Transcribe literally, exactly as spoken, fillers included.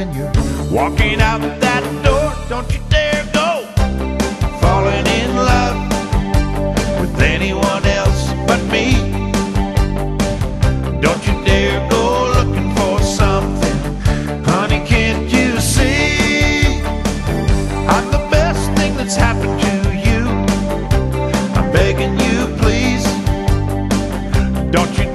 when you're walking out that door. Don't you dare go falling in love with anyone else but me. Don't you dare go looking for something, honey, can't you see? I'm the best thing that's happened to you. I'm begging you, please. Don't you